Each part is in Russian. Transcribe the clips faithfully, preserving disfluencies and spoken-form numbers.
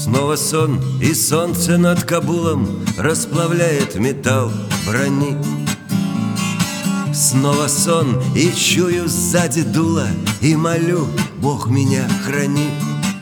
Снова сон, и солнце над Кабулом расплавляет металл брони. Снова сон, и чую сзади дуло, и молю: Бог меня храни.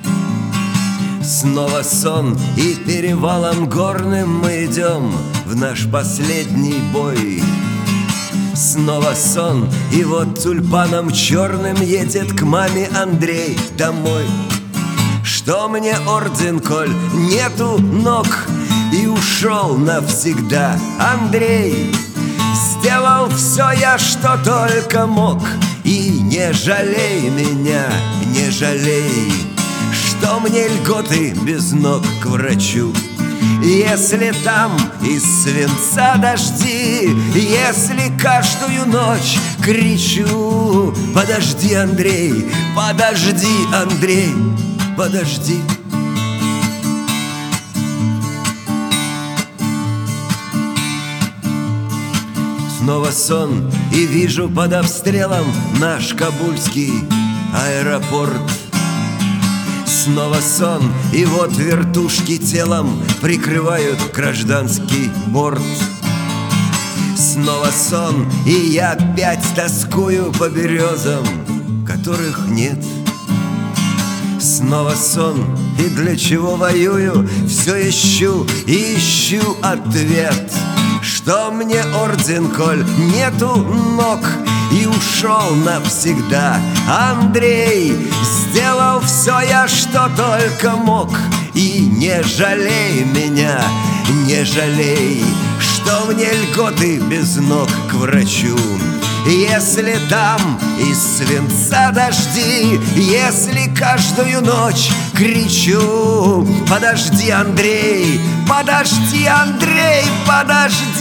Снова сон, и перевалом горным мы идем в наш последний бой. Снова сон, и вот тюльпаном черным едет к маме Андрей домой. Что мне орден, коль нету ног, и ушел навсегда Андрей. Сделал все я, что только мог, и не жалей меня, не жалей, что мне льготы без ног к врачу. Если там из свинца дожди, если каждую ночь кричу: подожди, Андрей, подожди, Андрей, подожди. Снова сон, и вижу под обстрелом наш кабульский аэропорт. Снова сон, и вот вертушки телом прикрывают гражданский борт. Снова сон, и я опять тоскую по березам, которых нет. Снова сон, и для чего воюю, все ищу и ищу ответ. Что мне орден, коль нету ног, и ушел навсегда Андрей. Сделал все я, что только мог, и не жалей меня, не жалей, что мне льготы без ног к врачу. Если там из свинца дожди, если каждую ночь кричу: подожди, Андрей, подожди, Андрей, подожди.